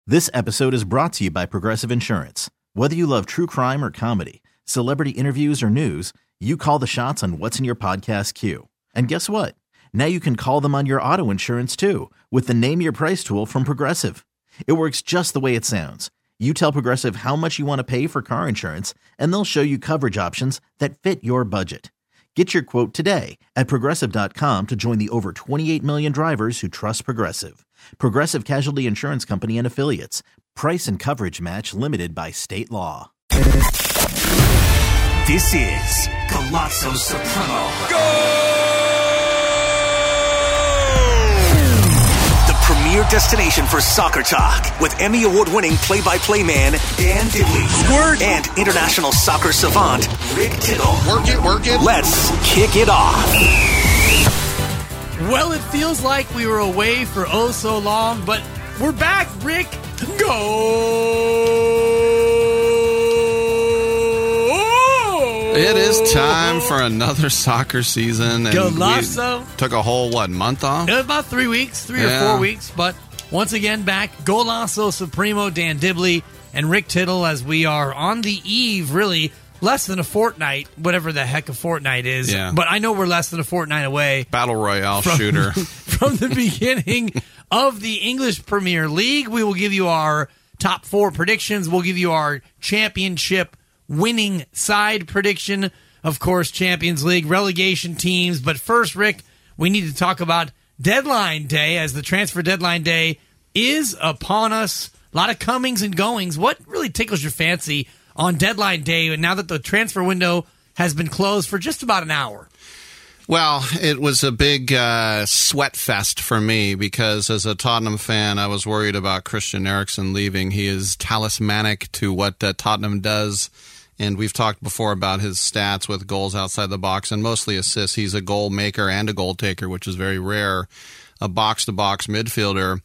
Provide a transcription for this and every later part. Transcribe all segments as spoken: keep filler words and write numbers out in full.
This episode is brought to you by Progressive Insurance. Whether you love true crime or comedy, celebrity interviews or news, you call the shots on what's in your podcast queue. And guess what? Now you can call them on your auto insurance too with the Name Your Price tool from Progressive. It works just the way it sounds. You tell Progressive how much you want to pay for car insurance, and they'll show you coverage options that fit your budget. Get your quote today at Progressive dot com to join the over twenty-eight million drivers who trust Progressive. Progressive Casualty Insurance Company and Affiliates. Price and coverage match limited by state law. This is Golazo Supremo. Go! The premier destination for soccer talk with Emmy Award-winning play-by-play man Dan Dibley. Squirt. And international soccer savant Rick Tittle. Work it, work it. Let's kick it off. Well, it feels like we were away for oh so long, but we're back, Rick. Go! It is time for another soccer season. And Golazo. We took a whole, what, month off? About three weeks, three Yeah. or four weeks, but once again back. Golazo Supremo, Dan Dibley, and Rick Tittle as we are on the eve, really, less than a fortnight, whatever the heck a fortnight is. Yeah. But I know we're less than a fortnight away. Battle Royale From, shooter. from the beginning of the English Premier League. We will give you our top four predictions. We'll give you our championship winning side prediction. Of course, Champions League, relegation teams. But first, Rick, we need to talk about deadline day, as the transfer deadline day is upon us. A lot of comings and goings. What really tickles your fancy on deadline day, and now that the transfer window has been closed for just about an hour? Well, it was a big uh, sweat fest for me because as a Tottenham fan, I was worried about Christian Eriksen leaving. He is talismanic to what uh, Tottenham does, and we've talked before about his stats with goals outside the box and mostly assists. He's a goal maker and a goal taker, which is very rare. A box-to-box midfielder.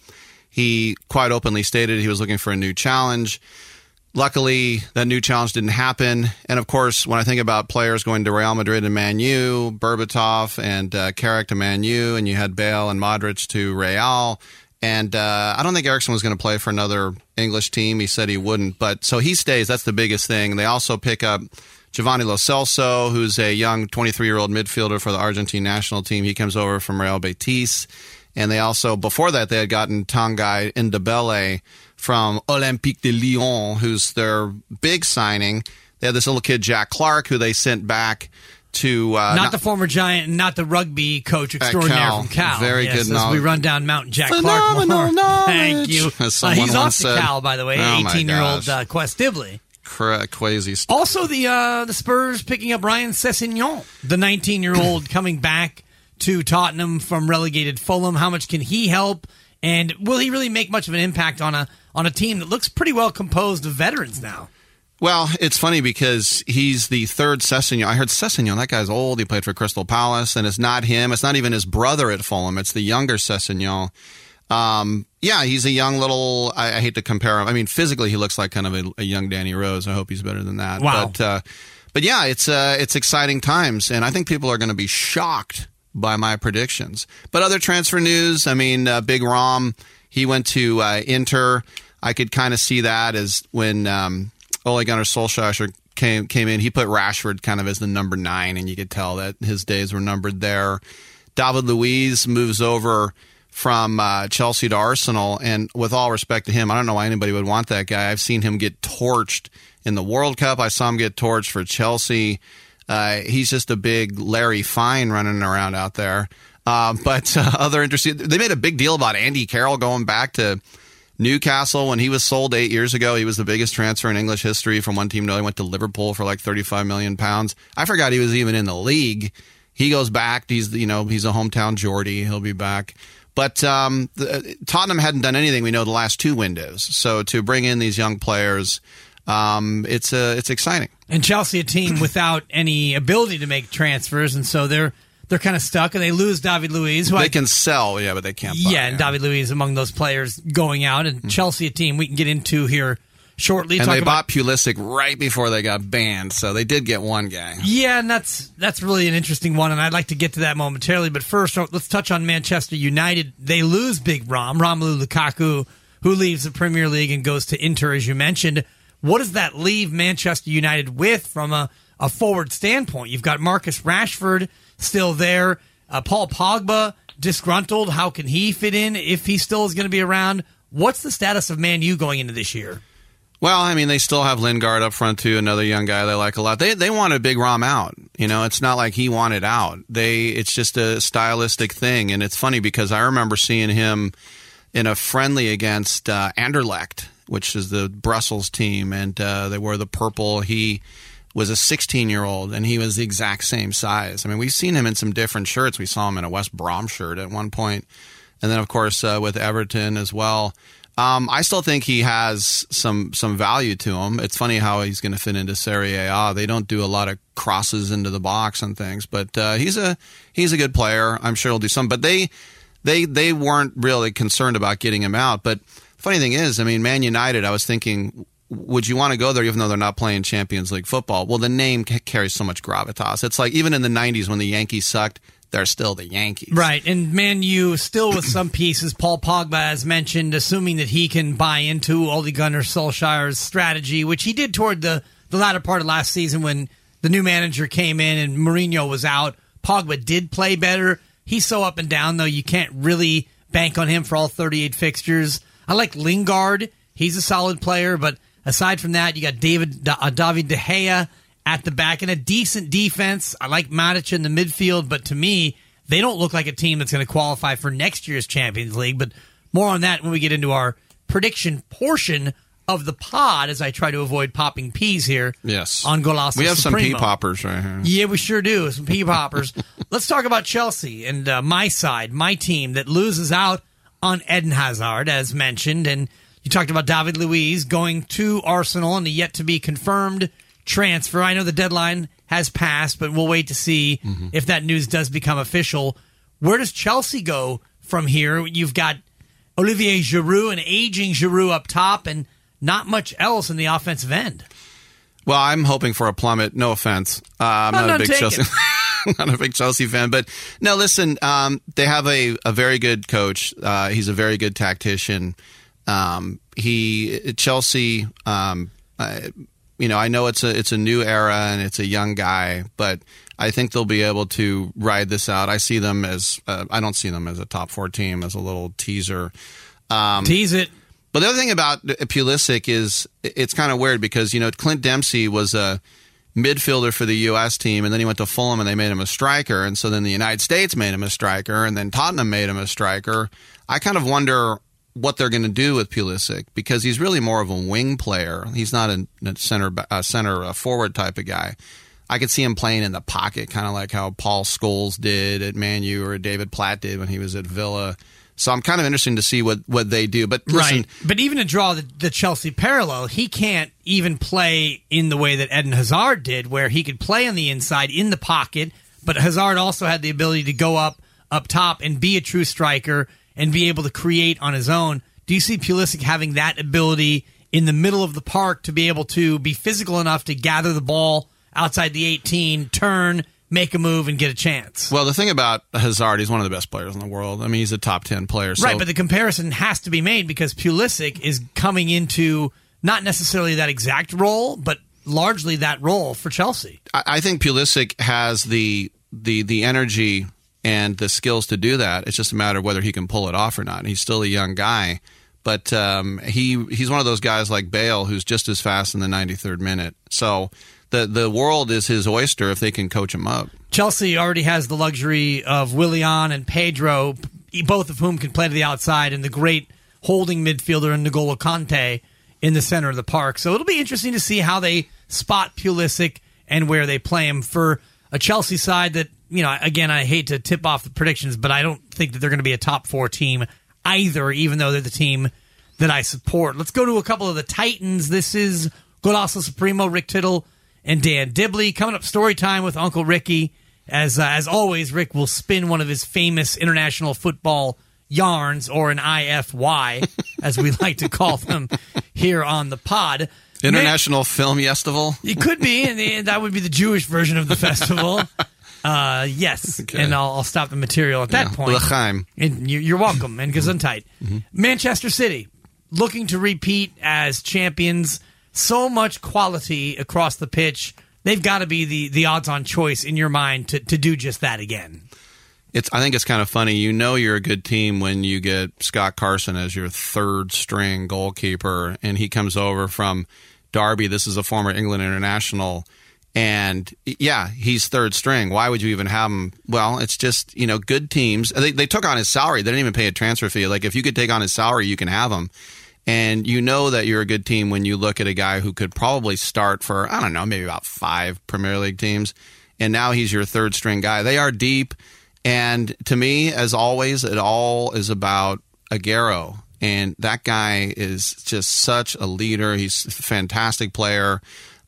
He quite openly stated he was looking for a new challenge. Luckily, that new challenge didn't happen. And, of course, when I think about players going to Real Madrid and Man U, Berbatov and uh, Carrick to Man U, and you had Bale and Modric to Real. And uh, I don't think Eriksen was going to play for another English team. He said he wouldn't. But so he stays. That's the biggest thing. They also pick up Giovanni Lo Celso, who's a young twenty-three-year-old midfielder for the Argentine national team. He comes over from Real Betis. And they also, before that, they had gotten Tanguy Ndombele from Olympique de Lyon, who's their big signing. They had this little kid, Jack Clark, who they sent back to... Uh, not, not the former Giant, not the rugby coach extraordinaire Cal. from Cal. Very yes, good as knowledge. we run down Mountain Jack Phenomenal Clark more. knowledge. Thank you. As Uh, someone he's off once to said. Cal, by the way, Oh, my eighteen-year-old gosh. uh, Quest Dibley. Cra- Crazy stuff. Also, the uh, the Spurs picking up Ryan Sessegnon, the nineteen-year-old coming back to Tottenham from relegated Fulham. How much can he help? And will he really make much of an impact on a on a team that looks pretty well composed of veterans now? Well, it's funny because he's the third Sessegnon. I heard Sessegnon, that guy's old. He played for Crystal Palace, and it's not him. It's not even his brother at Fulham. It's the younger Sessegnon. Um, yeah, he's a young little, I, I hate to compare him. I mean, physically he looks like kind of a, a young Danny Rose. I hope he's better than that. Wow. But, uh, but yeah, it's uh, it's exciting times, and I think people are going to be shocked by my predictions. But other transfer news, I mean, uh, Big Rom, he went to uh, Inter. I could kind of see that as when um, Ole Gunnar Solskjaer came came in, he put Rashford kind of as the number nine, and you could tell that his days were numbered there. David Luiz moves over from uh, Chelsea to Arsenal, and with all respect to him, I don't know why anybody would want that guy. I've seen him get torched in the World Cup. I saw him get torched for Chelsea. Uh, he's just a big Larry Fine running around out there. Uh, but uh, other interesting, they made a big deal about Andy Carroll going back to Newcastle when he was sold eight years ago. He was the biggest transfer in English history from one team to another. He went to Liverpool for like thirty-five million pounds. I forgot he was even in the league. He goes back. He's, you know, he's a hometown Geordie. He'll be back. But um, the, Tottenham hadn't done anything, we know, the last two windows. So to bring in these young players, um, it's uh, it's exciting. And Chelsea, a team without any ability to make transfers, and so they're they're kind of stuck, and they lose David Luiz. Who they I, can sell, yeah, but they can't buy. Yeah, and yeah. David Luiz among those players going out, and mm-hmm. Chelsea, a team we can get into here shortly. And Talk they about, bought Pulisic right before they got banned, so they did get one guy. Yeah, and that's that's really an interesting one, and I'd like to get to that momentarily. But first, let's touch on Manchester United. They lose Big Rom, Romelu Lukaku, who leaves the Premier League and goes to Inter, as you mentioned. What does that leave Manchester United with from a, a forward standpoint? You've got Marcus Rashford still there. Uh, Paul Pogba, disgruntled. How can he fit in if he still is going to be around? What's the status of Man U going into this year? Well, I mean, they still have Lingard up front, too, another young guy they like a lot. They they wanted Big Rom out. You know, it's not like he wanted out. They It's just a stylistic thing. And it's funny because I remember seeing him in a friendly against uh, Anderlecht, which is the Brussels team, and uh, they wore the purple. He was a sixteen-year-old, and he was the exact same size. I mean, we've seen him in some different shirts. We saw him in a West Brom shirt at one point. And then, of course, uh, with Everton as well. Um, I still think he has some some value to him. It's funny how he's going to fit into Serie A. They don't do a lot of crosses into the box and things, but uh, he's a he's a good player. I'm sure he'll do some. But they they they weren't really concerned about getting him out. But the funny thing is, I mean, Man United, I was thinking, would you want to go there even though they're not playing Champions League football? Well, the name c- carries so much gravitas. It's like even in the nineties when the Yankees sucked, they're still the Yankees. Right, and Man U still with some pieces. Paul Pogba, as mentioned, assuming that he can buy into Ole Gunnar Solskjaer's strategy, which he did toward the, the latter part of last season when the new manager came in and Mourinho was out. Pogba did play better. He's so up and down, though, you can't really bank on him for all thirty-eight fixtures. I like Lingard. He's a solid player, but aside from that, you got David uh, David De Gea at the back and a decent defense. I like Matic in the midfield, but to me, they don't look like a team that's going to qualify for next year's Champions League. But more on that when we get into our prediction portion of the pod, as I try to avoid popping peas here. Yes. On Golazo We have Supremo. some pea poppers right here. Yeah, we sure do. Some pea poppers. Let's talk about Chelsea and uh, my side, my team that loses out on Eden Hazard, as mentioned. And you talked about David Luiz going to Arsenal and the yet-to-be-confirmed transfer. I know the deadline has passed, but we'll wait to see mm-hmm. if that news does become official. Where does Chelsea go from here? You've got Olivier Giroud, an aging Giroud up top, and not much else in the offensive end. Well, I'm hoping for a plummet. No offense. Uh, I'm I'm not, not a big Chelsea not a big Chelsea fan. But no, listen, um, they have a, a very good coach. Uh, he's a very good tactician. Um, he Chelsea, um, uh, you know, I know it's a it's a new era and it's a young guy, but I think they'll be able to ride this out. I see them as uh, I don't see them as a top four team, as a little teaser. Um, Tease it. But the other thing about Pulisic is it's kind of weird because, you know, Clint Dempsey was a midfielder for the U S team, and then he went to Fulham and they made him a striker, and so then the United States made him a striker, and then Tottenham made him a striker. I kind of wonder what they're going to do with Pulisic because he's really more of a wing player. He's not a, a center a center a forward type of guy. I could see him playing in the pocket, kind of like how Paul Scholes did at Man U or David Platt did when he was at Villa. So I'm kind of interested to see what, what they do. But listen, right. But even to draw the, the Chelsea parallel, he can't even play in the way that Eden Hazard did, where he could play on the inside in the pocket, but Hazard also had the ability to go up up top and be a true striker and be able to create on his own. Do you see Pulisic having that ability in the middle of the park to be able to be physical enough to gather the ball outside the eighteen, turn, make a move, and get a chance? Well, the thing about Hazard, he's one of the best players in the world. I mean, he's a top ten player. So. Right, but the comparison has to be made because Pulisic is coming into not necessarily that exact role, but largely that role for Chelsea. I, I think Pulisic has the the the energy and the skills to do that. It's just a matter of whether he can pull it off or not. He's still a young guy, but um, he he's one of those guys like Bale who's just as fast in the ninety-third minute. So the the world is his oyster if they can coach him up. Chelsea already has the luxury of Willian and Pedro, both of whom can play to the outside, and the great holding midfielder in N'Golo Kante in the center of the park. So it'll be interesting to see how they spot Pulisic and where they play him. For a Chelsea side that, you know, again, I hate to tip off the predictions, but I don't think that they're going to be a top four team either, even though they're the team that I support. Let's go to a couple of the Titans. This is Golazo Supremo, Rick Tittle, and Dan Dibley. Coming up, story time with Uncle Ricky. As uh, as always, Rick will spin one of his famous international football yarns, or an I F Y, as we like to call them here on the pod. International Man, Film Festival? It could be, and that would be the Jewish version of the festival. Uh, yes, okay. And I'll, I'll stop the material at that yeah. point. L'chaim. And you, you're welcome, and Gesundheit. Mm-hmm. Manchester City looking to repeat as champions, so much quality across the pitch. They've got to be the, the odds-on choice in your mind to, to do just that again. It's. I think it's kind of funny. You know you're a good team when you get Scott Carson as your third-string goalkeeper, and he comes over from Derby. This is a former England international, and yeah, he's third string. Why would you even have him? Well, it's just, you know, good teams. They, they took on his salary. They didn't even pay a transfer fee. Like, if you could take on his salary, you can have him. And you know that you're a good team when you look at a guy who could probably start for, I don't know, maybe about five Premier League teams. And now he's your third string guy. They are deep. And to me, as always, it all is about Aguero. And that guy is just such a leader. He's a fantastic player.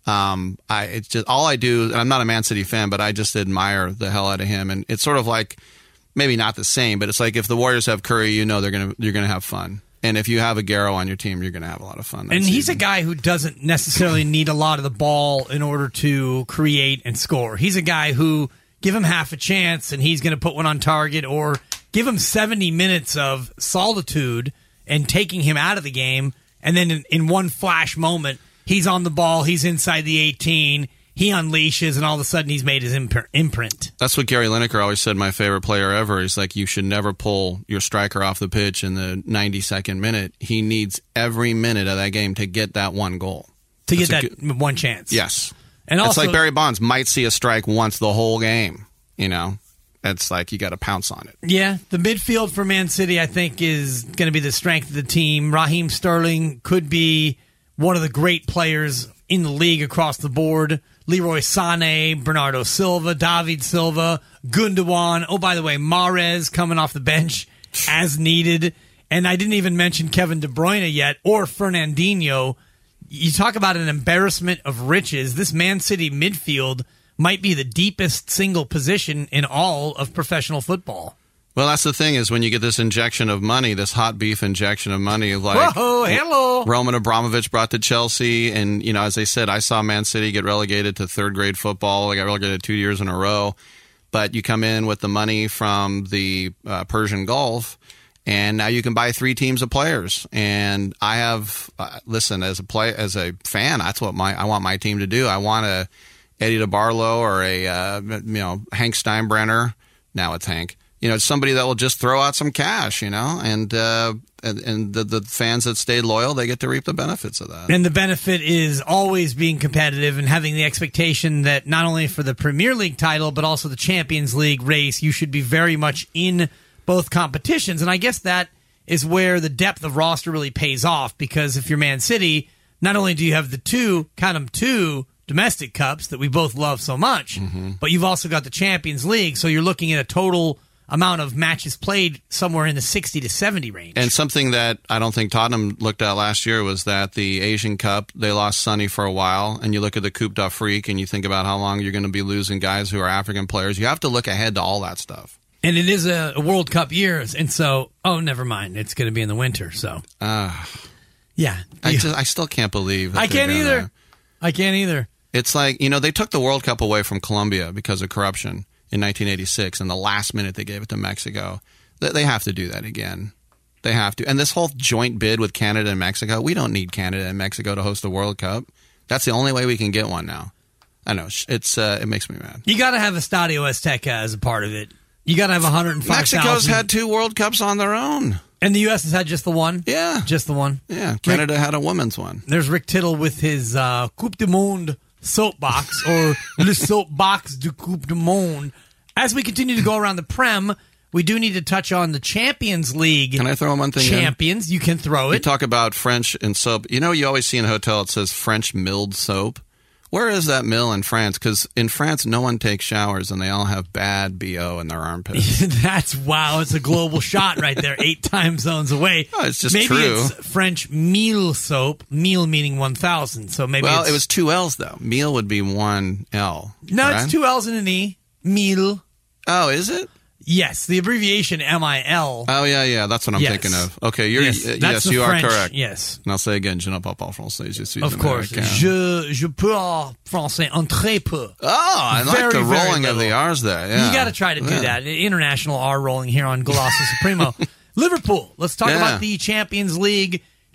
Um, I it's just all I do, and I'm not a Man City fan, but I just admire the hell out of him. And it's sort of like, maybe not the same, but it's like if the Warriors have Curry, you know they're gonna you're gonna have fun. And if you have Aguero on your team, you're going to have a lot of fun. And season. He's a guy who doesn't necessarily need a lot of the ball in order to create and score. He's a guy who, give him half a chance and he's going to put one on target, or give him seventy minutes of solitude and taking him out of the game, and then in, in one flash moment, he's on the ball, he's inside the eighteen, he unleashes, and all of a sudden he's made his imp- imprint. That's what Gary Lineker always said, my favorite player ever. He's like, you should never pull your striker off the pitch in the ninety-second minute. He needs every minute of that game to get that one goal. To That's get that good, one chance. Yes. And also, it's like Barry Bonds might see a strike once the whole game. You know, it's like you got to pounce on it. Yeah, the midfield for Man City, I think, is going to be the strength of the team. Raheem Sterling could be one of the great players in the league across the board. Leroy Sané, Bernardo Silva, David Silva, Gundogan. Oh, by the way, Mahrez coming off the bench as needed. And I didn't even mention Kevin De Bruyne yet, or Fernandinho. You talk about an embarrassment of riches. This Man City midfield might be the deepest single position in all of professional football. Well, that's the thing, is when you get this injection of money, this hot beef injection of money, like Whoa, hello. Roman Abramovich brought to Chelsea, and you know, as I said, I saw Man City get relegated to third grade football. They got relegated two years in a row. But you come in with the money from the uh, Persian Gulf, and now you can buy three teams of players. And I have uh, listen, as a play as a fan, that's what my I want my team to do. I want a Eddie DeBarlo or a uh, you know Hank Steinbrenner. Now it's Hank. You know, somebody that will just throw out some cash, you know, and uh, and, and the, the fans that stayed loyal, they get to reap the benefits of that. And the benefit is always being competitive and having the expectation that not only for the Premier League title, but also the Champions League race, you should be very much in both competitions. And I guess that is where the depth of roster really pays off, because if you're Man City, not only do you have the two, count them two, domestic cups that we both love so much, mm-hmm. but you've also got the Champions League, so you're looking at a total amount of matches played somewhere in the sixty to seventy range. And something that I don't think Tottenham looked at last year was that the Asian Cup, they lost Sonny for a while, and you look at the Coupe d'Afrique and you think about how long you're going to be losing guys who are African players. You have to look ahead to all that stuff. And it is a, a World Cup year, and so, oh, never mind. It's going to be in the winter, so. Uh, yeah. I, just, I still can't believe that I can't either. That. I can't either. It's like, you know, they took the World Cup away from Colombia because of corruption in nineteen eighty-six, and the last minute they gave it to Mexico. They have to do that again. They have to. And this whole joint bid with Canada and Mexico, we don't need Canada and Mexico to host the World Cup. That's the only way we can get one now. I know. It's uh, it makes me mad. You got to have Estadio Azteca as a part of it. You got to have one hundred five thousand. Mexico's had two World Cups on their own. And the U S has had just the one? Yeah. Just the one? Yeah. Canada Rick, had a women's one. There's Rick Tittle with his uh, Coupe du Monde soapbox, or Le Soapbox du Coupe du Monde. As we continue to go around the Prem, we do need to touch on the Champions League. Can I throw one thing Champions, in? You can throw it. You talk about French and soap. You know, you always see in a hotel it says French milled soap. Where is that mill in France? Because in France, no one takes showers, and they all have bad B O in their armpits. That's, wow, it's a global shot right there, eight time zones away. Oh, it's just maybe true. Maybe it's French meal soap, meal meaning one thousand. So maybe well, it's, it was two L's, though. Meal would be one L. No, right? It's two L's and an E. Meal. Oh, is it? Yes, the abbreviation M I L. Oh, yeah, yeah, that's what I'm yes. thinking of. Okay, you're, yes, uh, yes you French, are correct. Yes. And I'll say again, je ne parle pas français, je suis Of course. Je, je parle français un très peu. Oh, I very, like the rolling very of the R's there. Yeah. You got to try to do yeah. that. International R rolling here on Golasso Supremo. Liverpool. Let's talk yeah. about the Champions League.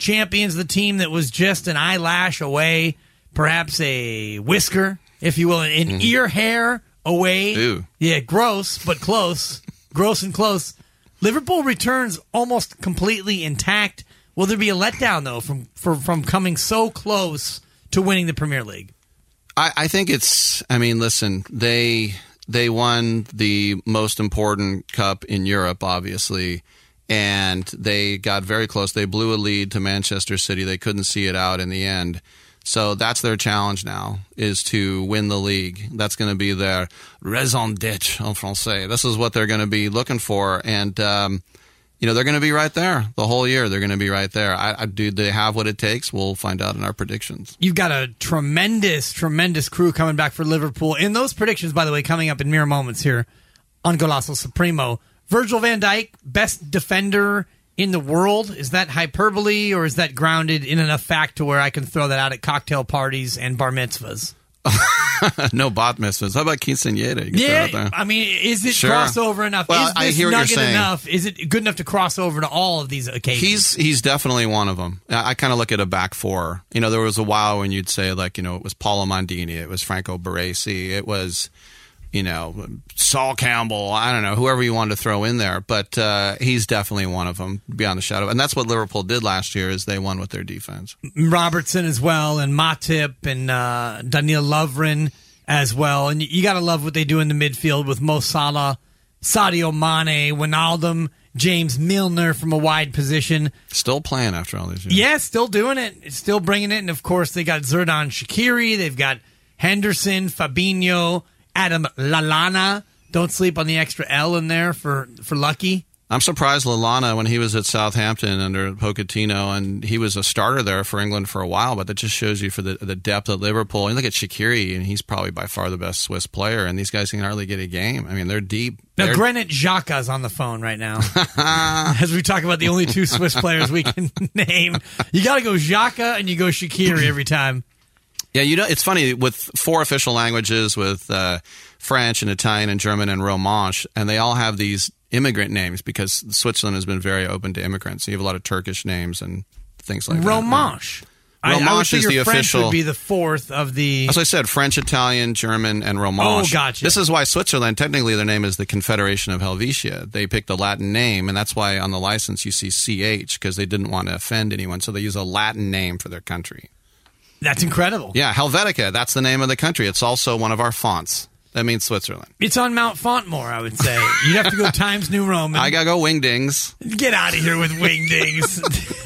champions, the team that was just an eyelash away, perhaps a whisker, if you will, an mm-hmm. ear hair away. Ew. Yeah, gross, but close. Gross and close. Liverpool returns almost completely intact. Will there be a letdown, though, from for, from coming so close to winning the Premier League? I, I think it's, I mean, listen, they they won the most important cup in Europe, obviously, and they got very close. They blew a lead to Manchester City. They couldn't see it out in the end. So that's their challenge now, is to win the league. That's going to be their raison d'être en français. This is what they're going to be looking for. And, um, you know, they're going to be right there the whole year. They're going to be right there. I, I, do they have what it takes? We'll find out in our predictions. You've got a tremendous, tremendous crew coming back for Liverpool. In those predictions, by the way, coming up in mere moments here on Golazo Supremo, Virgil van Dijk, best defender in the world. Is that hyperbole, or is that grounded in enough fact to where I can throw that out at cocktail parties and bar mitzvahs? No bat mitzvahs. How about quinceañera? You can yeah, throw it out there. I mean, is it Sure. crossover enough? Well, is I this hear what you're nugget saying. enough? Is it good enough to cross over to all of these occasions? He's he's definitely one of them. I, I kind of look at a back four. You know, there was a while when you'd say, like, you know, it was Paulo Maldini, it was Franco Baresi, it was, you know, Saul Campbell, I don't know, whoever you wanted to throw in there. But uh, he's definitely one of them, beyond a shadow. And that's what Liverpool did last year, is they won with their defense. Robertson as well, and Matip, and uh, Daniel Lovren as well. And you got to love what they do in the midfield with Mo Salah, Sadio Mane, Wijnaldum, James Milner from a wide position. Still playing after all these years. Yeah, still doing it. Still bringing it. And, of course, they got Xherdan Shaqiri. They've got Henderson, Fabinho, Adam Lallana. Don't sleep on the extra L in there for, for Lucky. I'm surprised Lallana, when he was at Southampton under Pochettino, and he was a starter there for England for a while, but that just shows you for the, the depth of Liverpool. And look at Shaqiri, and he's probably by far the best Swiss player, and these guys can hardly get a game. I mean, they're deep. Now, they're... Granit Xhaka's on the phone right now. As we talk about the only two Swiss players we can name. You got to go Xhaka and you go Shaqiri every time. Yeah, you know, it's funny, with four official languages, with uh, French and Italian and German and Romansh, and they all have these immigrant names because Switzerland has been very open to immigrants. You have a lot of Turkish names and things like Romansh. that. I, Romansh I would is the French official. Would be the fourth of the. As I said, French, Italian, German, and Romansh. Oh, gotcha. This is why Switzerland, technically, their name is the Confederation of Helvetia. They picked a Latin name, and that's why on the license you see C H, because they didn't want to offend anyone, so they use a Latin name for their country. That's incredible. Yeah, Helvetica, that's the name of the country. It's also one of our fonts. That means Switzerland. It's on Mount Fontmore, I would say. You'd have to go Times New Roman. I gotta go Wingdings. Get out of here with Wingdings.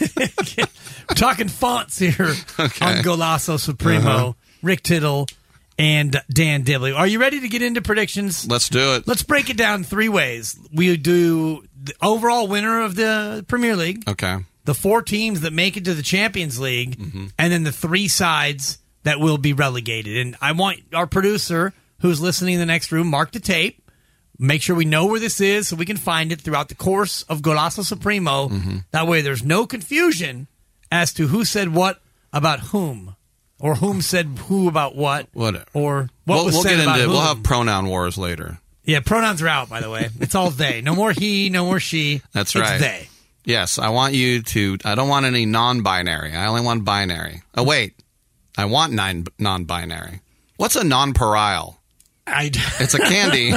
We're talking fonts here Okay. on Golazo Supremo. Uh-huh. Rick Tittle and Dan Dibley. Are you ready to get into predictions? Let's do it. Let's break it down three ways. We do the overall winner of the Premier League, Okay. the four teams that make it to the Champions League, Mm-hmm. and then the three sides that will be relegated. And I want our producer, who's listening in the next room, mark the tape. Make sure we know where this is so we can find it throughout the course of Golazo Supremo. Mm-hmm. That way there's no confusion as to who said what about whom, or whom said who about what, Whatever. or what We'll, was we'll said get about into. whom. We'll have pronoun wars later. Yeah, pronouns are out, by the way. It's all they. No more he, no more she. That's it's right. they. Yes, I want you to. I don't want any non-binary. I only want binary. Oh wait, I want nine non-binary. What's a non-pareil? I, It's a candy.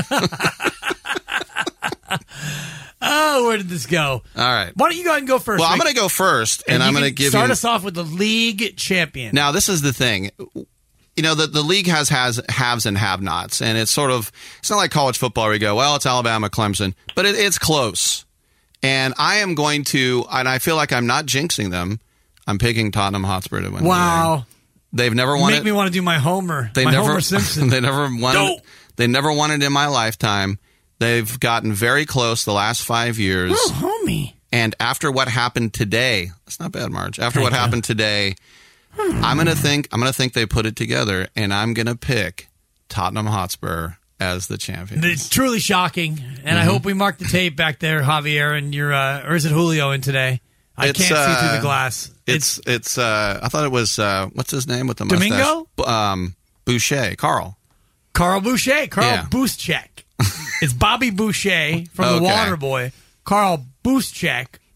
oh, where did this go? All right. Why don't you go ahead and go first? Well, I'm Rick? going to go first, and, And I'm you going to can give start you. us off with the league champion. Now, this is the thing. You know, the, the league has, has haves and have-nots, and it's sort of, it's not like college football where you go, well, it's Alabama, Clemson, but it, it's close. And I am going to, and I feel like I'm not jinxing them, I'm picking Tottenham Hotspur to win. Wow. The league. They've never won Make it. me want to do my Homer. They my never, Homer Simpson. they never won No. it. They never won it in my lifetime. They've gotten very close the last five years. Oh, homie. And after what happened today, that's not bad, Marge. After Thank what you. happened today, I'm gonna think I'm gonna think they put it together, and I'm gonna pick Tottenham Hotspur as the champions. It's truly shocking, and I hope we mark the tape back there, Javier, and your uh, or is it Julio in today? I It's, can't see through uh, the glass. It's it's. Uh, I thought it was uh, what's his name with the mustache? Domingo? B- Um, Boucher, Carl. Carl Boucher, Carl Yeah. Booschek. It's Bobby Boucher from The Okay. Water Boy. Carl Booschek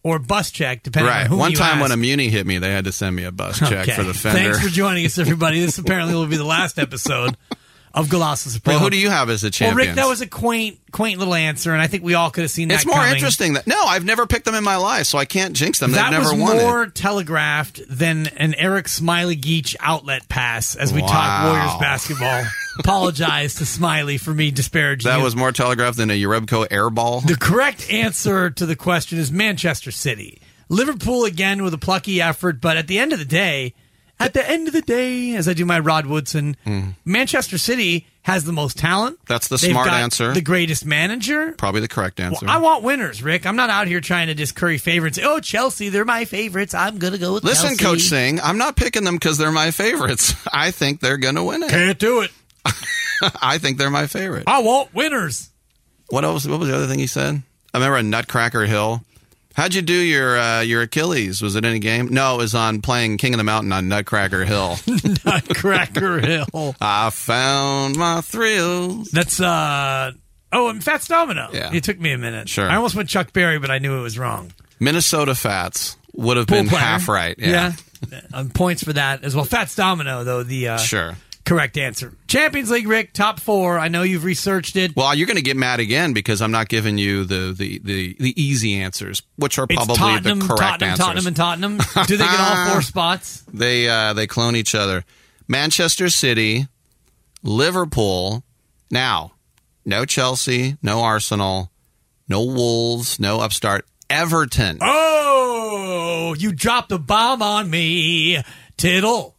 or bus check, depending Right. on who One you time ask. when a Muni hit me, they had to send me a bus check Okay. for the fender. Thanks for joining us, everybody. This apparently will be the last episode of Golasso Supremo. Well, who do you have as the Well, champions? Rick, that was a quaint, quaint little answer, and I think we all could have seen that It's more coming. interesting. That, no, I've never picked them in my life, so I can't jinx them. That They've never was won more it. telegraphed than an Eric Smiley Geach outlet pass as we Wow. talk Warriors basketball. Apologize to Smiley for me disparaging That him. was more telegraphed than a Urebco air ball. The correct answer to the question is Manchester City. Liverpool again with a plucky effort, but at the end of the day, at the end of the day, as I do my Rod Woodson, Mm. Manchester City has the most talent. That's the They've smart got answer. The greatest manager. Probably the correct answer. Well, I want winners, Rick. I'm not out here trying to just curry favorites. Oh, Chelsea, they're my favorites. I'm going to go with Listen, Chelsea. Coach Singh, I'm not picking them because they're my favorites. I think they're going to win it. Can't do it. I think they're my favorite. I want winners. What else? What was the other thing he said? I remember on Nutcracker Hill. How'd you do your uh, your Achilles? Was it in a game? No, it was on playing King of the Mountain on Nutcracker Hill. Nutcracker Hill. I found my thrills. That's, uh, oh, and Fats Domino. Yeah. It took me a minute. Sure. I almost went Chuck Berry, but I knew it was wrong. Minnesota Fats would have Pool been player. half right. Yeah. Yeah. Um, points for that as well. Fats Domino, though, the uh, Sure. correct answer. Champions League, Rick, top four. I know you've researched it. Well, you're going to get mad again because I'm not giving you the, the, the, the easy answers, which are It's probably Tottenham, the correct Tottenham, answers. Tottenham, and Tottenham. Do they get all four spots? They uh, they clone each other. Manchester City, Liverpool. Now, no Chelsea, no Arsenal, no Wolves, no upstart. Everton. Oh, you dropped a bomb on me, Tittle.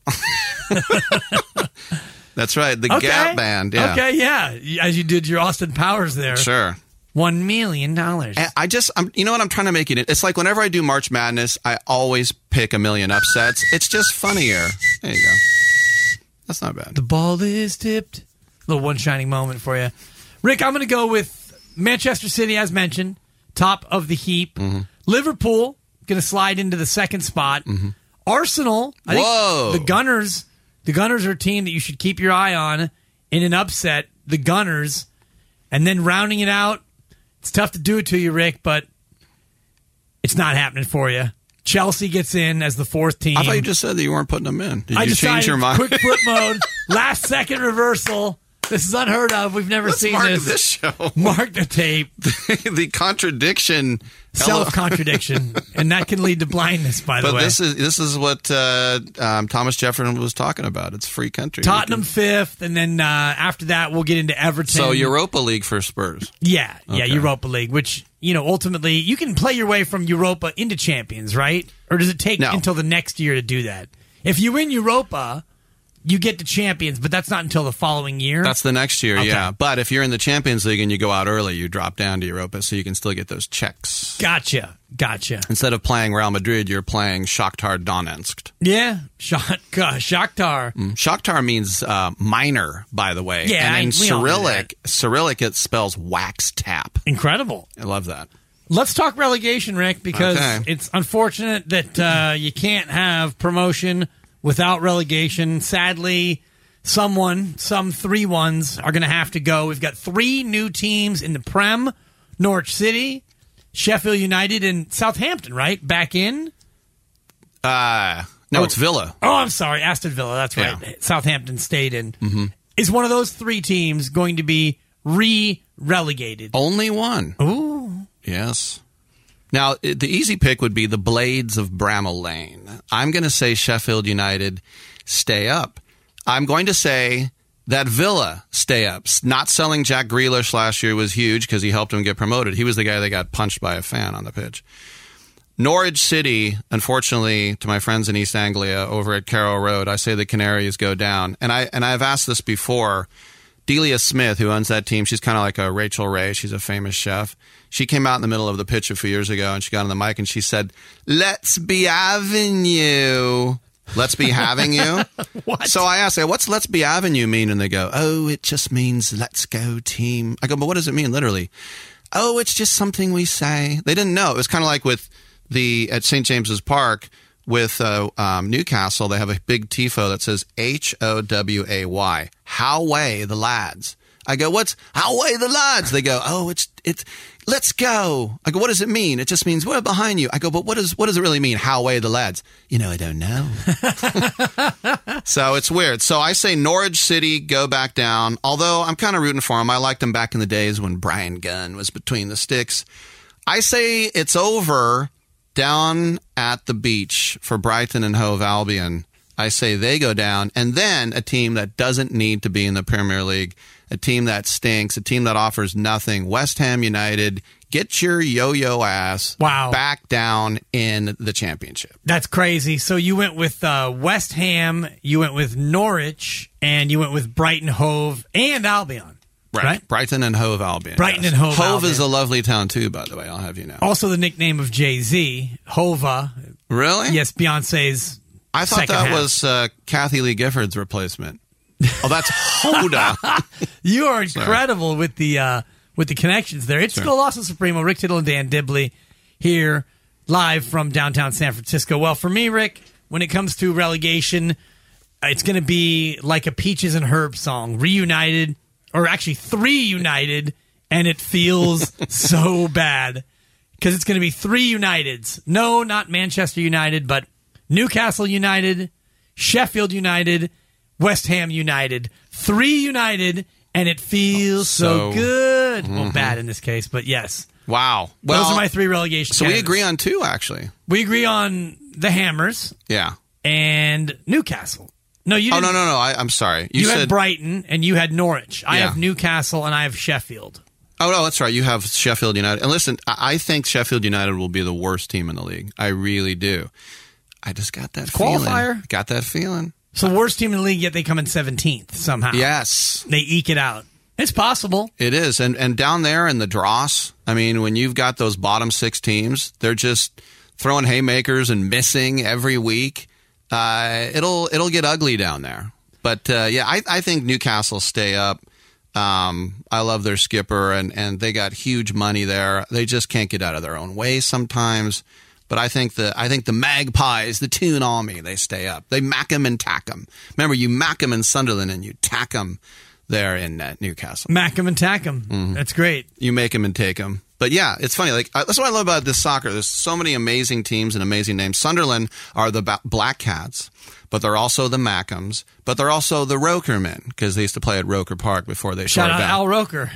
That's right. The Okay. Gap Band. Yeah. Okay, yeah. As you did your Austin Powers there. Sure. One million dollars. And I just, I'm, you know what? I'm trying to make it. It's like whenever I do March Madness, I always pick a million upsets. It's just funnier. There you go. That's not bad. The ball is tipped. Little one shining moment for you. Rick, I'm going to go with Manchester City, as mentioned, top of the heap. Mm-hmm. Liverpool, going to slide into the second spot. Mm-hmm. Arsenal, I Whoa. think the Gunners, the Gunners are a team that you should keep your eye on in an upset. The Gunners. And then rounding it out, it's tough to do it to you, Rick, but it's not happening for you. Chelsea gets in as the fourth team. I thought you just said that you weren't putting them in. Did I you decided change your mind? quick flip mode, last second reversal. This is unheard of. We've never Let's seen mark this. this show. Mark the tape. The contradiction. Self contradiction, and that can lead to blindness. By the But way, this is this is what uh, um, Thomas Jefferson was talking about. It's free country. Tottenham You can- fifth, and then uh, after that we'll get into Everton. So Europa League for Spurs. yeah, yeah, Okay. Europa League, which you know ultimately you can play your way from Europa into Champions, right? Or does it take No. until the next year to do that? If you win Europa, you get to Champions, but that's not until the following year. That's the next year, Okay. yeah. But if you're in the Champions League and you go out early, you drop down to Europa, so you can still get those checks. gotcha, gotcha. Instead of playing Real Madrid, you're playing Shakhtar Donetsk. Yeah, Shak- Shakhtar. Shakhtar means uh, minor, by the way. Yeah, and in I- we all knew Cyrillic, Cyrillic it spells wax tap. Incredible. I love that. Let's talk relegation, Rick, because Okay. it's unfortunate that uh, you can't have promotion without relegation. Sadly, someone, some three ones are going to have to go. We've got three new teams in the Prem: Norwich City, Sheffield United, and Southampton. Right back in. Uh, no, Oh. it's Villa. Oh, I'm sorry, Aston Villa. That's right. Yeah. Southampton stayed in. Mm-hmm. Is one of those three teams going to be re-relegated? Only one. Ooh. Yes. Now, i- the easy pick would be the Blades of Bramall Lane. I'm going to say Sheffield United stay up. I'm going to say that Villa stay up. S- Not selling Jack Grealish last year was huge because he helped him get promoted. He was the guy that got punched by a fan on the pitch. Norwich City, unfortunately, to my friends in East Anglia over at Carrow Road, I say the Canaries go down. And, I, and I've asked this before. Delia Smith, who owns that team, she's kind of like a Rachel Ray. She's a famous chef. She came out in the middle of the pitch a few years ago, and she got on the mic and she said, "Let's be having you." Let's be having you? What? So I asked, what's let's be having you mean? And they go, oh, it just means let's go team. I go, but what does it mean literally? Oh, it's just something we say. They didn't know. It was kind of like with the, at Saint James's Park with uh, um, Newcastle, they have a big tifo that says H O W A Y. How way the lads. I go, what's, how away the lads? They go, oh, it's, it's, let's go. I go, what does it mean? It just means we're behind you. I go, but what does, what does it really mean? How away the lads? You know, I don't know. So it's weird. So I say Norwich City, go back down. Although I'm kind of rooting for them. I liked them back in the days when Brian Gunn was between the sticks. I say it's over down at the beach for Brighton and Hove Albion. I say they go down, and then a team that doesn't need to be in the Premier League, a team that stinks, a team that offers nothing, West Ham United, get your yo-yo ass wow. back down in the Championship. That's crazy. So you went with uh, West Ham, you went with Norwich, and you went with Brighton, Hove, and Albion. Right. right. Brighton and Hove Albion. Brighton yes. and Hove Hove Albion. is a lovely town, too, by the way. I'll have you know. Also the nickname of Jay-Z, Hova. Really? Yes, Beyonce's I thought second that half. was uh, Kathy Lee Gifford's replacement. Oh, that's Hoda. You are incredible Sorry. with the uh, with the connections there. It's Sure. Golasso Supremo, Rick Tittle and Dan Dibley here live from downtown San Francisco. Well, for me, Rick, when it comes to relegation, it's going to be like a Peaches and Herb song, reunited, or actually three united, and it feels so bad because it's going to be three Uniteds. No, not Manchester United, but Newcastle United, Sheffield United, West Ham United. Three United, and it feels so, so good. Mm-hmm. Well, bad in this case, but yes. Wow. Well, those are my three relegation So candidates. we agree on two, actually. We agree on the Hammers. Yeah. And Newcastle. No, you didn't. Oh, no, no, no. I, I'm sorry. You, You, had said Brighton, and you had Norwich. I Yeah. have Newcastle, and I have Sheffield. Oh, no, that's right. You have Sheffield United. And listen, I I think Sheffield United will be the worst team in the league. I really do. I just got that feeling. Qualifier? Got that feeling. So the worst team in the league, yet they come in seventeenth somehow. Yes. They eke it out. It's possible. It is. And and down there in the dross, I mean, when you've got those bottom six teams, they're just throwing haymakers and missing every week. Uh, it'll it'll get ugly down there. But, uh, yeah, I, I think Newcastle stay up. Um, I love their skipper, and, and they got huge money there. They just can't get out of their own way sometimes. But I think the I think the Magpies, the Toon Army, they stay up. They mack 'em and tack 'em. Remember, you mack 'em in Sunderland and you tack 'em there in uh, Newcastle. Mack 'em and tack 'em. Mm-hmm. That's great. You make 'em and take 'em. But yeah, it's funny. Like I, that's what I love about this soccer. There's so many amazing teams and amazing names. Sunderland are the ba- Black Cats, but they're also the Mackhams, but they're also the Rokermen because they used to play at Roker Park before they Shout tore out it down. Al Roker.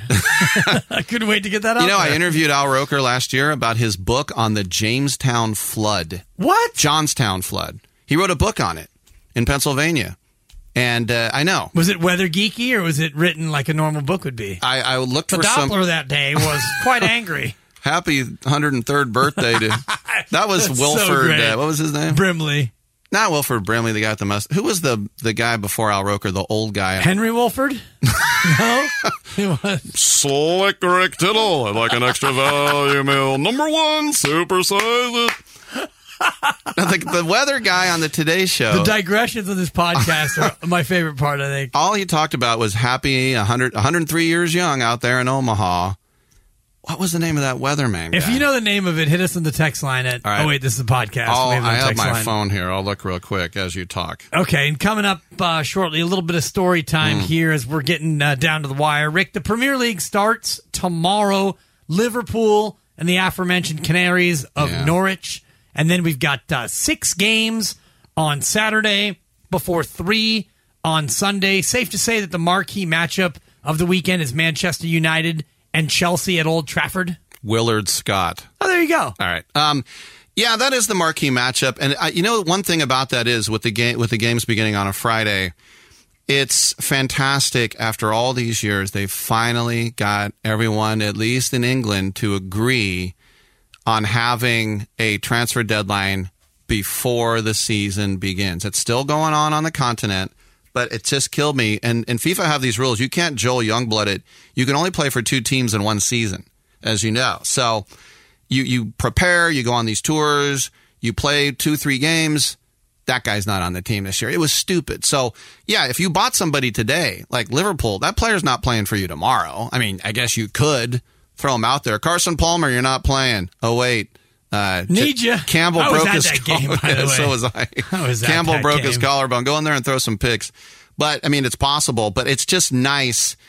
I couldn't wait to get that out You know, there. I interviewed Al Roker last year about his book on the Jamestown flood. What? Johnstown flood. He wrote a book on it in Pennsylvania. And uh, I know. Was it weather geeky or was it written like a normal book would be? I, I looked the for Doppler some... that day was quite angry. Happy one hundred third birthday to... That was That's Wilford... so great. uh, what was his name? Brimley. Not Wilford Brimley, the guy with the must. Who was the the guy before Al Roker, the old guy? Henry Wolford? No? He was. Slick Rick Tittle. I'd like an extra value meal. Number one, supersize it. the, the weather guy on the Today Show. The digressions of this podcast are my favorite part, I think. All he talked about was happy one hundred, one hundred three years young out there in Omaha. What was the name of that weatherman guy? If you know the name of it, hit us in the text line at, right. oh wait, this is a podcast. I'll, We have no I have text my line. phone here. I'll look real quick as you talk. Okay, and coming up uh, shortly, a little bit of story time Mm. here as we're getting uh, down to the wire. Rick, the Premier League starts tomorrow. Liverpool and the aforementioned Canaries of Yeah. Norwich. And then we've got uh, six games on Saturday before three on Sunday. Safe to say that the marquee matchup of the weekend is Manchester United and Chelsea at Old Trafford. Willard Scott. Oh, there you go. All right. Um, yeah, that is the marquee matchup, and I, you know one thing about that is with the game with the games beginning on a Friday, it's fantastic. After all these years, they finally got everyone, at least in England, to agree on having a transfer deadline before the season begins. It's still going on on the continent, but it just killed me. And, and FIFA have these rules. You can't Joel Youngblood it. You can only play for two teams in one season, as you know. So you, you prepare, you go on these tours, you play two, three games. That guy's not on the team this year. It was stupid. So, yeah, if you bought somebody today, like Liverpool, that player's not playing for you tomorrow. I mean, I guess you could throw him out there. Carson Palmer, you're not playing. Oh, wait. Uh, Need you. Campbell I was broke at his that game, by the way. So was I. I was at Campbell that broke his game. collarbone. Go in there and throw some picks. But, I mean, it's possible. But it's just nice.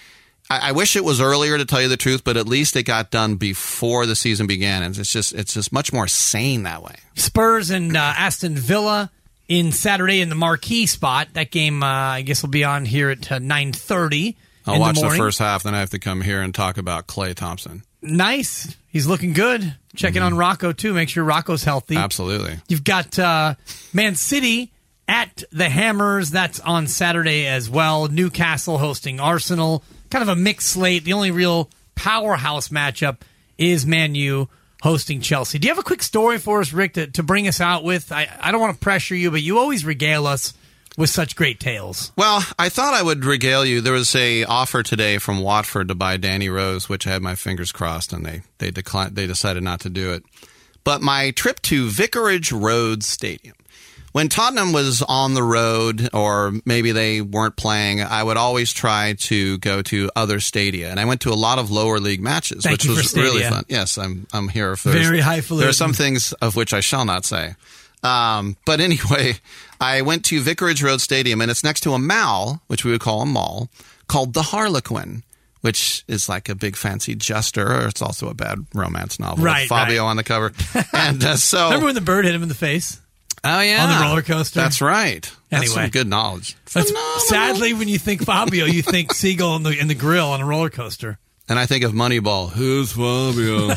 I, I wish it was earlier, to tell you the truth, but at least it got done before the season began, and it's just it's just much more sane that way. Spurs and uh, Aston Villa in Saturday in the marquee spot. That game, uh, I guess, will be on here at uh, nine thirty. I'll in watch the, the morning. first half, then I have to come here and talk about Klay Thompson. Nice. He's looking good. Checking mm-hmm. on Rocco, too. Make sure Rocco's healthy. Absolutely. You've got uh, Man City at the Hammers. That's on Saturday as well. Newcastle hosting Arsenal. Kind of a mixed slate. The only real powerhouse matchup is Man U hosting Chelsea. Do you have a quick story for us, Rick, to, to bring us out with? I, I don't want to pressure you, but you always regale us with such great tales. Well, I thought I would regale you. There was a offer today from Watford to buy Danny Rose, which I had my fingers crossed, and they they declined. They decided not to do it. But my trip to Vicarage Road Stadium, when Tottenham was on the road, or maybe they weren't playing, I would always try to go to other stadia, and I went to a lot of lower league matches, Thank which you was for really stadia. fun. Yes, I'm I'm here for very highfalutin. There are some things of which I shall not say. Um, but anyway, I went to Vicarage Road Stadium, and it's next to a mall, which we would call a mall, called the Harlequin, which is like a big fancy jester, or it's also a bad romance novel right, with Fabio right. on the cover. And uh, so, remember when the bird hit him in the face? Oh yeah, on the roller coaster. That's right. That's anyway, some good knowledge. That's, sadly, when you think Fabio, you think Seagull in the in the grill on a roller coaster. And I think of Moneyball. Who's Fabio?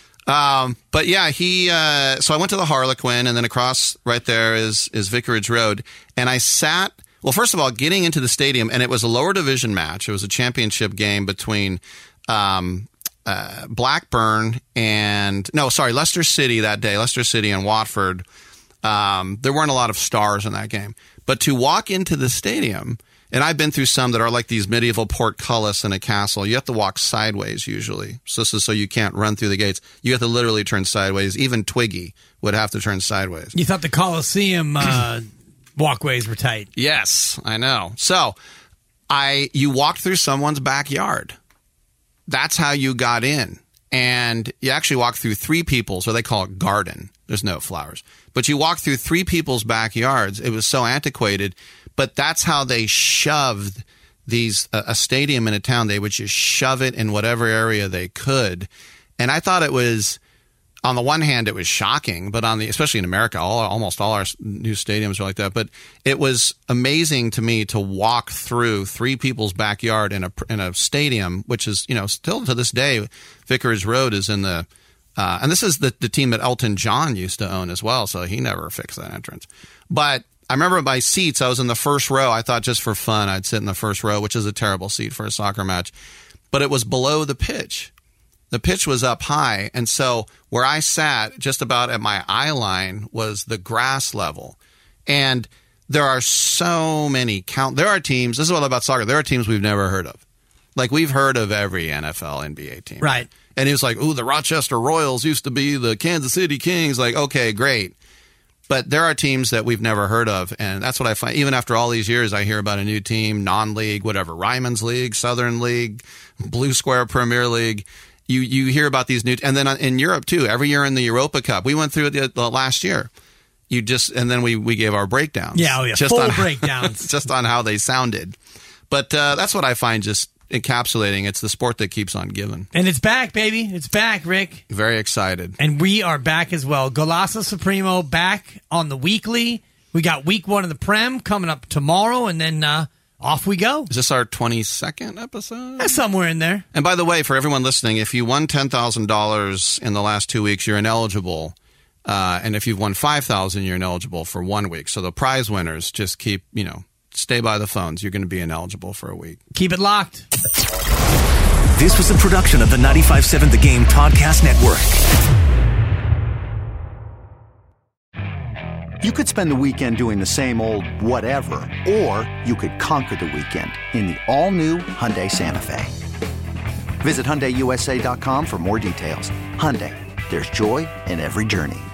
Um, but yeah, he, uh, so I went to the Harlequin, and then across right there is, is Vicarage Road. And I sat, well, first of all, getting into the stadium, and it was a lower division match. It was a championship game between, um, uh, Blackburn and, no, sorry, Leicester City that day, Leicester City and Watford. Um, there weren't a lot of stars in that game, but to walk into the stadium, and I've been through some that are like these medieval portcullis in a castle. You have to walk sideways usually. So this is so you can't run through the gates. You have to literally turn sideways. Even Twiggy would have to turn sideways. You thought the Colosseum uh, walkways were tight. Yes, I know. So I you walked through someone's backyard. That's how you got in. And you actually walk through three people's, or they call it garden. There's no flowers. But you walk through three people's backyards. It was so antiquated. But that's how they shoved these uh, a stadium in a town. They would just shove it in whatever area they could. And I thought it was, on the one hand, it was shocking, but on the, especially in America, all, almost all our new stadiums are like that. But it was amazing to me to walk through three people's backyard in a in a stadium, which is, you know, still to this day, Vicarage Road is in the, uh, and this is the, the team that Elton John used to own as well, so he never fixed that entrance. But I remember my seats, I was in the first row. I thought just for fun, I'd sit in the first row, which is a terrible seat for a soccer match. But it was below the pitch. The pitch was up high. And so where I sat, just about at my eye line, was the grass level. And there are so many count. There are teams, this is what I love about soccer, there are teams we've never heard of. Like, we've heard of every N F L, N B A team. Right. And he was like, ooh, the Rochester Royals used to be the Kansas City Kings. Like, okay, great. But there are teams that we've never heard of, and that's what I find. Even after all these years, I hear about a new team, non-league, whatever, Ryman's League, Southern League, Blue Square Premier League. You you hear about these new, and then in Europe too. Every year in the Europa Cup, we went through it the, the last year. You just and then we, we gave our breakdowns. Yeah, oh yeah, just full on, breakdowns, just on how they sounded. But uh, that's what I find just encapsulating. It's the sport that keeps on giving. And it's back, baby. It's back, Rick. Very excited. And we are back as well. Golazo Supremo back on the weekly. We got week one of the Prem coming up tomorrow, and then uh, off we go. Is this our twenty-second episode? That's somewhere in there. And by the way, for everyone listening, if you won ten thousand dollars in the last two weeks, you're ineligible. Uh, and if you've won five thousand dollars, you're ineligible for one week. So the prize winners just keep, you know, stay by the phones. You're going to be ineligible for a week. Keep it locked. This was a production of the ninety-five point seven The Game Podcast Network. You could spend the weekend doing the same old whatever, or you could conquer the weekend in the all-new Hyundai Santa Fe. Visit Hyundai U S A dot com for more details. Hyundai, there's joy in every journey.